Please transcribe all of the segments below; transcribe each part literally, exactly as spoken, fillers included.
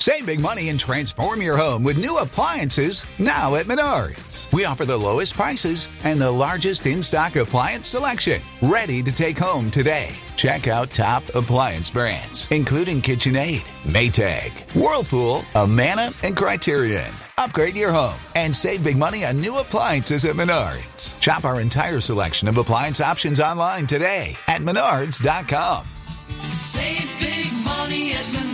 Save big money and transform your home with new appliances now at Menards. We offer the lowest prices and the largest in-stock appliance selection. Ready to take home today. Check out top appliance brands, including KitchenAid, Maytag, Whirlpool, Amana, and Criterion. Upgrade your home and save big money on new appliances at Menards. Shop our entire selection of appliance options online today at menards dot com. Save big money at Menards.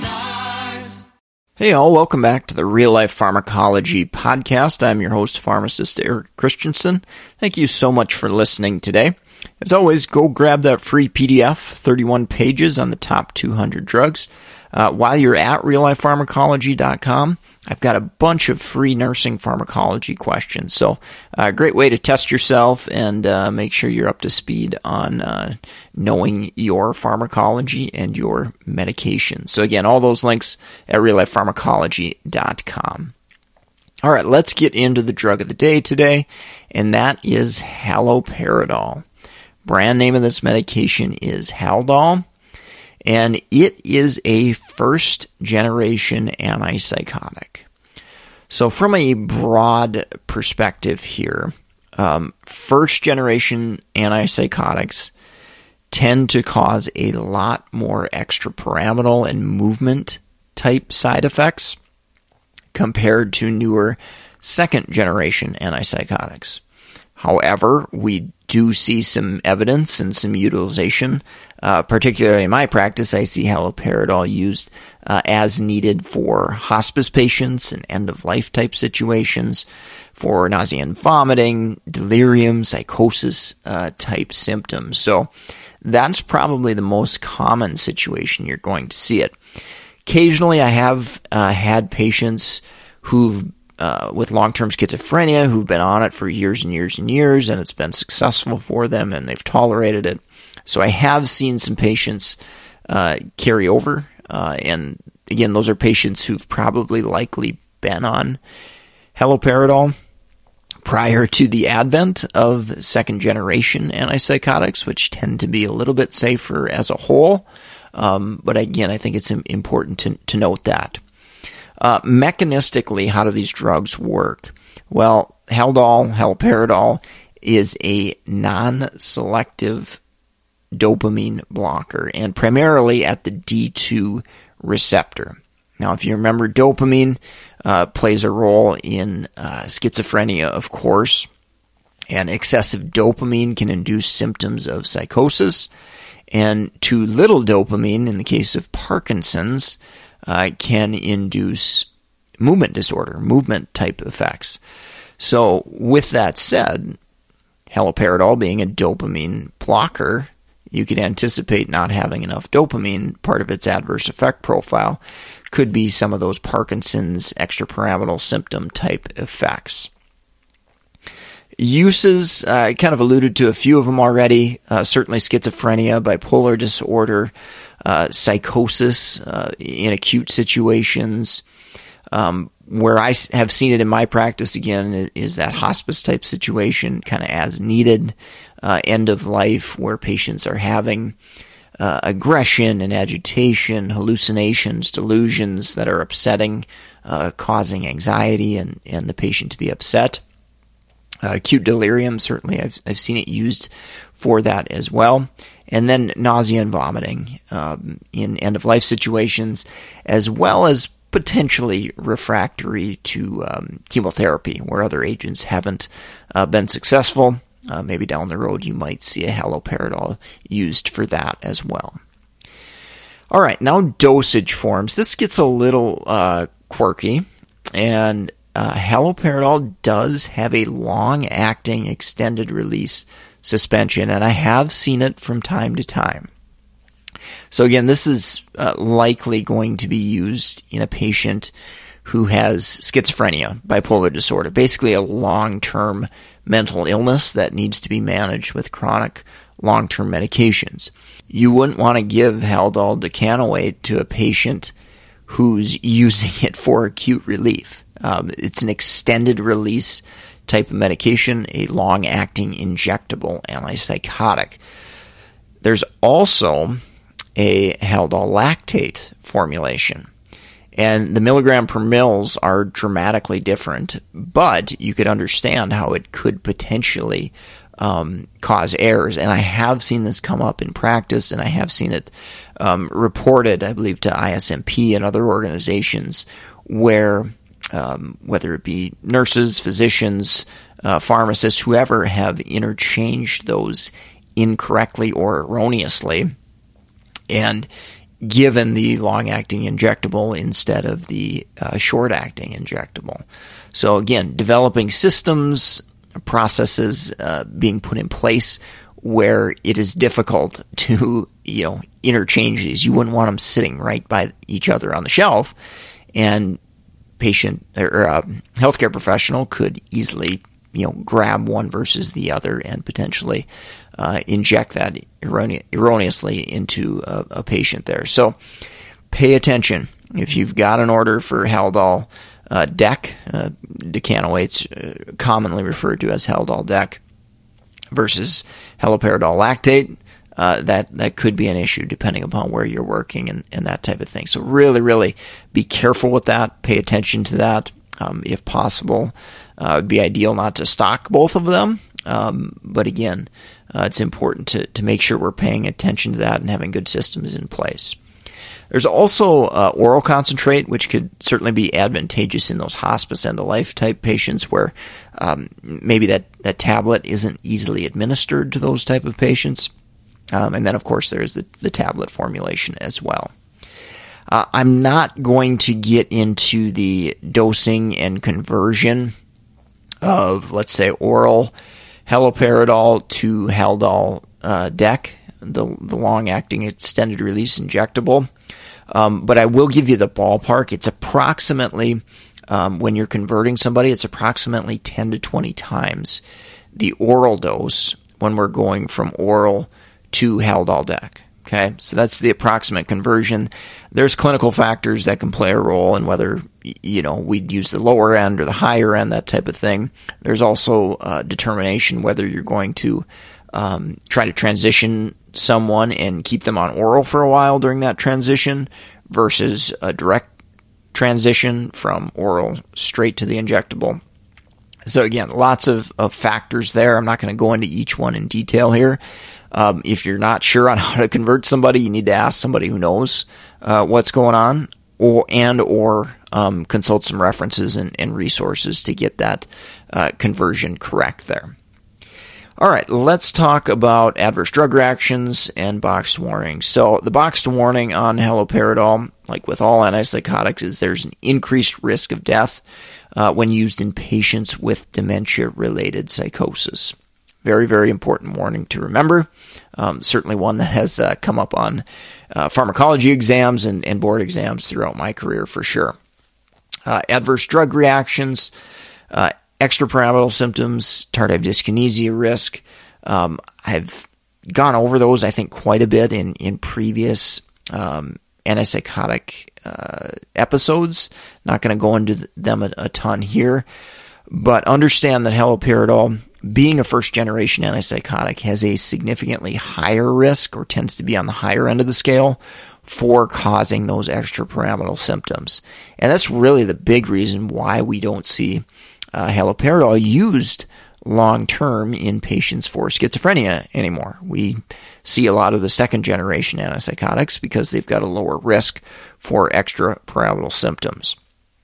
Hey all, welcome back to the Real Life Pharmacology Podcast. I'm your host, pharmacist Eric Christensen. Thank you so much for listening today. As always, go grab that free P D F, thirty-one pages on the top two hundred drugs. Uh, while you're at real life pharmacology dot com, I've got a bunch of free nursing pharmacology questions. So a uh, great way to test yourself and uh, make sure you're up to speed on uh, knowing your pharmacology and your medication. So again, all those links at real life pharmacology dot com. All right, let's get into the drug of the day today, and that is haloperidol. Brand name of this medication is Haldol, and it is a first-generation antipsychotic. So from a broad perspective here, um, first-generation antipsychotics tend to cause a lot more extrapyramidal and movement-type side effects compared to newer second-generation antipsychotics. However, we do see some evidence and some utilization. Uh, particularly in my practice, I see haloperidol used uh, as needed for hospice patients and end-of-life type situations, for nausea and vomiting, delirium, psychosis uh, type symptoms. So that's probably the most common situation you're going to see it. Occasionally, I have uh, had patients who've Uh, with long-term schizophrenia who've been on it for years and years and years, and it's been successful for them, and they've tolerated it. So I have seen some patients uh, carry over, uh, and again, those are patients who've probably likely been on haloperidol prior to the advent of second-generation antipsychotics, which tend to be a little bit safer as a whole. Um, but again, I think it's important to, to note that. Uh, mechanistically, how do these drugs work? Well, Haldol, haloperidol, is a non-selective dopamine blocker, and primarily at the D two receptor. Now, if you remember, dopamine uh, plays a role in uh, schizophrenia, of course, and excessive dopamine can induce symptoms of psychosis, and too little dopamine, in the case of Parkinson's, Uh, can induce movement disorder, movement type effects. So with that said, haloperidol being a dopamine blocker, you could anticipate not having enough dopamine. Part of its adverse effect profile could be some of those Parkinson's extrapyramidal symptom type effects. Uses, uh, I kind of alluded to a few of them already, uh, certainly schizophrenia, bipolar disorder, uh, psychosis uh, in acute situations. Um, where I have seen it in my practice, again, is that hospice type situation, kind of as needed, uh, end of life, where patients are having uh, aggression and agitation, hallucinations, delusions that are upsetting, uh, causing anxiety and, and the patient to be upset. Uh, acute delirium, certainly I've, I've seen it used for that as well. And then nausea and vomiting um, in end-of-life situations, as well as potentially refractory to um, chemotherapy, where other agents haven't uh, been successful. Uh, maybe down the road you might see a haloperidol used for that as well. All right, now dosage forms. This gets a little uh, quirky, and uh, haloperidol does have a long-acting extended-release suspension, and I have seen it from time to time. So again, this is uh, likely going to be used in a patient who has schizophrenia, bipolar disorder, basically a long-term mental illness that needs to be managed with chronic long-term medications. You wouldn't want to give Haldol decanoate to a patient who's using it for acute relief. Um, it's an extended release type of medication, a long-acting injectable antipsychotic. There's also a Haldol lactate formulation. And the milligram per mils are dramatically different, but you could understand how it could potentially um, cause errors. And I have seen this come up in practice, and I have seen it um, reported, I believe, to I S M P and other organizations where, um, whether it be nurses, physicians, uh, pharmacists, whoever, have interchanged those incorrectly or erroneously, and given the long-acting injectable instead of the uh, short-acting injectable. So again, developing systems, processes uh, being put in place where it is difficult to, you know, interchange these. You wouldn't want them sitting right by each other on the shelf, and patient or uh, healthcare professional could easily, you know, grab one versus the other and potentially uh, inject that errone- erroneously into a, a patient there. So pay attention. If you've got an order for Haldol uh, Dec, uh, decanoates, uh, commonly referred to as Haldol Dec, versus haloperidol lactate, uh, that, that could be an issue depending upon where you're working and, and that type of thing. So really, really be careful with that. Pay attention to that. Um, if possible, uh, it would be ideal not to stock both of them. Um, but again, uh, it's important to, to make sure we're paying attention to that and having good systems in place. There's also uh, oral concentrate, which could certainly be advantageous in those hospice end-of-life type patients where um, maybe that, that tablet isn't easily administered to those type of patients. Um, and then, of course, there's the, the tablet formulation as well. Uh, I'm not going to get into the dosing and conversion of, let's say, oral haloperidol to Haldol uh, Dec, the, the long-acting extended-release injectable. Um, but I will give you the ballpark. It's approximately, um, when you're converting somebody, it's approximately ten to twenty times the oral dose when we're going from oral to Haldol Dec. Okay, so that's the approximate conversion. There's clinical factors that can play a role in whether, you know, we'd use the lower end or the higher end, that type of thing. There's also uh, determination whether you're going to um, try to transition someone and keep them on oral for a while during that transition versus a direct transition from oral straight to the injectable. So again, lots of, of factors there. I'm not going to go into each one in detail here. Um, if you're not sure on how to convert somebody, you need to ask somebody who knows uh, what's going on, or and or um, consult some references and, and resources to get that uh, conversion correct there. All right, let's talk about adverse drug reactions and boxed warnings. So the boxed warning on haloperidol, like with all antipsychotics, is there's an increased risk of death uh, when used in patients with dementia-related psychosis. Very, very important warning to remember. Um, certainly one that has uh, come up on uh, pharmacology exams and, and board exams throughout my career for sure. Uh, adverse drug reactions, uh, extrapyramidal symptoms, tardive dyskinesia risk. Um, I've gone over those, I think, quite a bit in, in previous um, antipsychotic uh, episodes. Not going to go into them a, a ton here, but understand that haloperidol, being a first-generation antipsychotic, has a significantly higher risk, or tends to be on the higher end of the scale, for causing those extrapyramidal symptoms. And that's really the big reason why we don't see uh, haloperidol used long-term in patients for schizophrenia anymore. We see a lot of the second-generation antipsychotics because they've got a lower risk for extrapyramidal symptoms.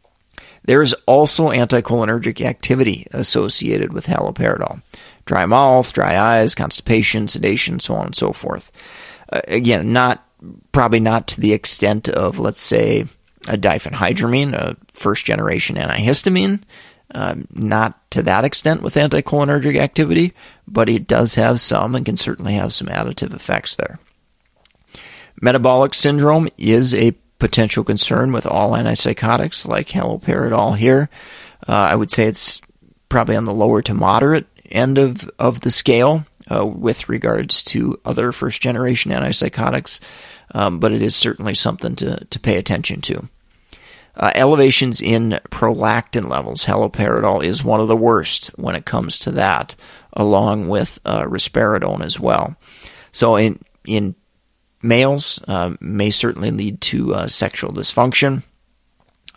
There is also anticholinergic activity associated with haloperidol. Dry mouth, dry eyes, constipation, sedation, so on and so forth. Uh, again, not probably not to the extent of, let's say, a diphenhydramine, a first-generation antihistamine. Uh, not to that extent with anticholinergic activity, but it does have some and can certainly have some additive effects there. Metabolic syndrome is a potential concern with all antipsychotics like haloperidol here. Uh, I would say it's probably on the lower to moderate end of, of the scale uh, with regards to other first-generation antipsychotics, um, but it is certainly something to, to pay attention to. Uh, elevations in prolactin levels. Haloperidol is one of the worst when it comes to that, along with uh, risperidone as well. So in in males, uh, may certainly lead to uh, sexual dysfunction.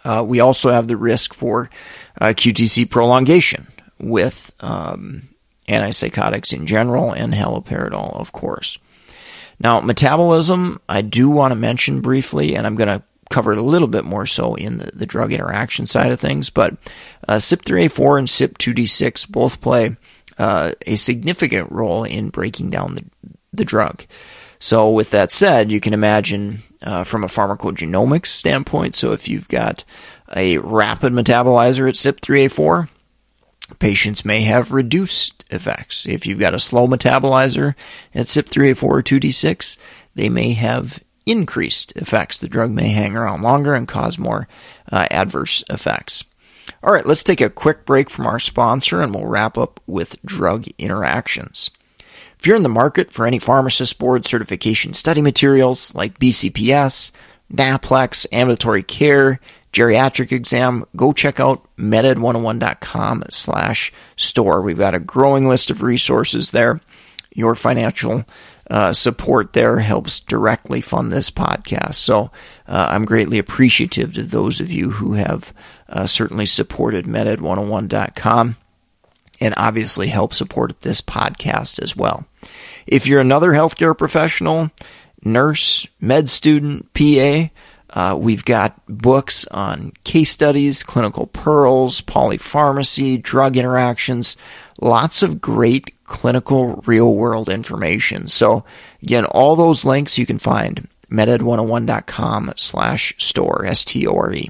Uh, we also have the risk for uh, Q T C prolongation with um, antipsychotics in general and haloperidol, of course. Now, metabolism, I do want to mention briefly, and I'm going to cover it a little bit more so in the, the drug interaction side of things, but uh, C Y P three A four and C Y P two D six both play uh, a significant role in breaking down the, the drug. So with that said, you can imagine uh, from a pharmacogenomics standpoint, so if you've got a rapid metabolizer at C Y P three A four, patients may have reduced effects. If you've got a slow metabolizer at C Y P three A four or two D six, they may have increased effects. The drug may hang around longer and cause more uh, adverse effects. All right, let's take a quick break from our sponsor and we'll wrap up with drug interactions. If you're in the market for any pharmacist board certification study materials like B C P S, NAPLEX, ambulatory care, geriatric exam, go check out meded one oh one dot com slash store. We've got a growing list of resources there. Your financial uh, support there helps directly fund this podcast. So uh, I'm greatly appreciative to those of you who have uh, certainly supported meded one oh one dot com and obviously help support this podcast as well. If you're another healthcare professional, nurse, med student, P A, Uh, we've got books on case studies, clinical pearls, polypharmacy, drug interactions, lots of great clinical real-world information. So, again, all those links you can find meded one oh one dot com slash store, S T O R E.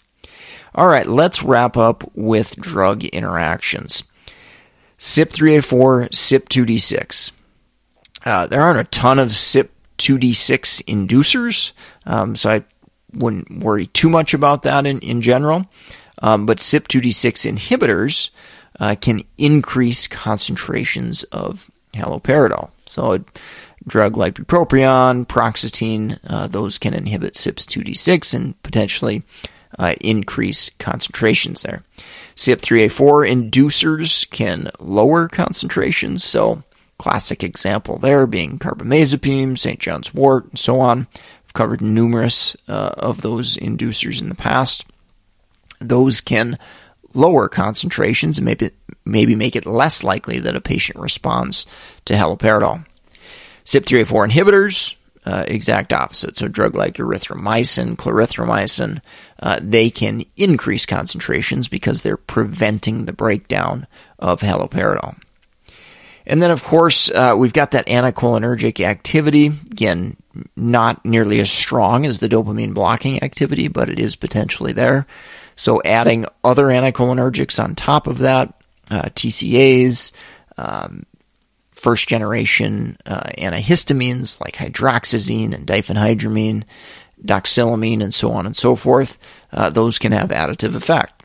All right, let's wrap up with drug interactions. C Y P three A four, C Y P two D six. Uh, there aren't a ton of C Y P two D six inducers, um, so I wouldn't worry too much about that in, in general. Um, but C Y P two D six inhibitors uh, can increase concentrations of haloperidol. So a drug like bupropion, paroxetine, uh, those can inhibit C Y P two D six and potentially uh, increase concentrations there. C Y P three A four inducers can lower concentrations. So classic example there being carbamazepine, Saint John's wort, and so on. Covered numerous uh, of those inducers in the past. Those can lower concentrations and maybe maybe make it less likely that a patient responds to haloperidol. C Y P three A four inhibitors, uh, exact opposite. So a drug like erythromycin, clarithromycin, uh, they can increase concentrations because they're preventing the breakdown of haloperidol. And then, of course, uh, we've got that anticholinergic activity. Again, not nearly as strong as the dopamine blocking activity, but it is potentially there. So adding other anticholinergics on top of that, uh, T C As, um, first-generation uh, antihistamines like hydroxyzine and diphenhydramine, doxylamine, and so on and so forth, uh, those can have additive effect.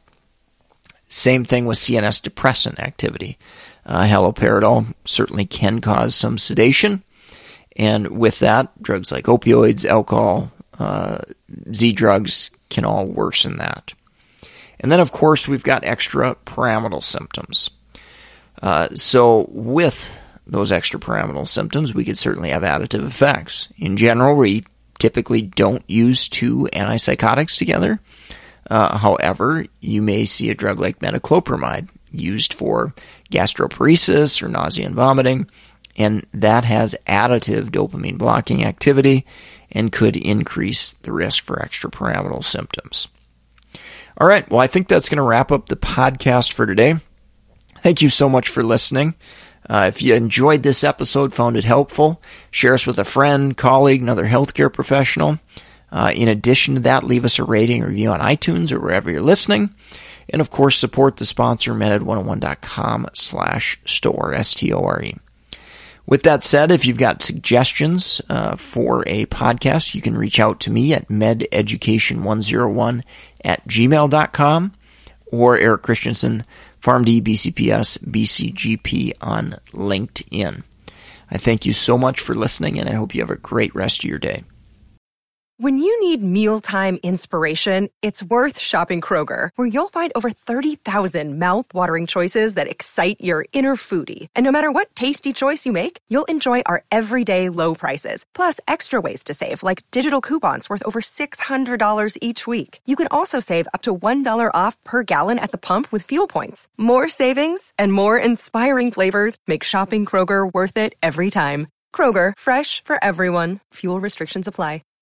Same thing with C N S depressant activity. Uh, haloperidol certainly can cause some sedation, and with that, drugs like opioids, alcohol, uh, Z-drugs can all worsen that. And then, of course, we've got extrapyramidal symptoms. Uh, so with those extrapyramidal symptoms, we could certainly have additive effects. In general, we typically don't use two antipsychotics together. Uh, however, you may see a drug like metoclopramide used for gastroparesis or nausea and vomiting, and that has additive dopamine blocking activity and could increase the risk for extrapyramidal symptoms. All right, well, I think that's going to wrap up the podcast for today. Thank you so much for listening. Uh, if you enjoyed this episode, found it helpful, share us with a friend, colleague, another healthcare professional. Uh, in addition to that, leave us a rating or review on iTunes or wherever you're listening. And, of course, support the sponsor, meded one oh one dot com slash store, S T O R E. With that said, if you've got suggestions uh, for a podcast, you can reach out to me at mededucation one oh one at gmail dot com or Eric Christensen, PharmD, B C P S, B C G P on LinkedIn. I thank you so much for listening, and I hope you have a great rest of your day. When you need mealtime inspiration, it's worth shopping Kroger, where you'll find over thirty thousand mouth-watering choices that excite your inner foodie. And no matter what tasty choice you make, you'll enjoy our everyday low prices, plus extra ways to save, like digital coupons worth over six hundred dollars each week. You can also save up to one dollar off per gallon at the pump with fuel points. More savings and more inspiring flavors make shopping Kroger worth it every time. Kroger, fresh for everyone. Fuel restrictions apply.